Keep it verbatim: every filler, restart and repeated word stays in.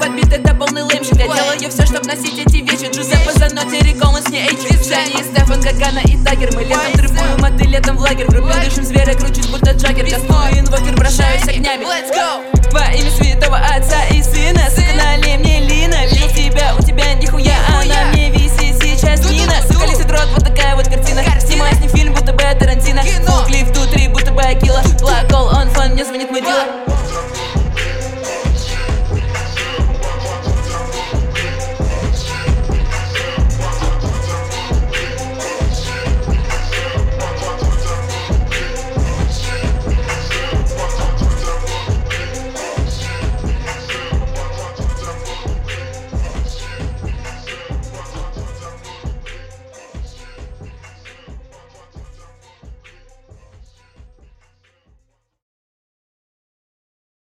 подбиты до полный лэмщик. Я делаю все, чтоб носить эти вещи. Джузеппе Заноти, Риколас, не Эйчи. Женя и Стефан, Гагана и Даггер. Мы летом дрыпуем, а ты летом в лагерь. В группе дышим зверя, кручусь, будто Джаггер. Кастую инвокер, бросаюсь огнями. Во имя святого Отца и Сына. Сука,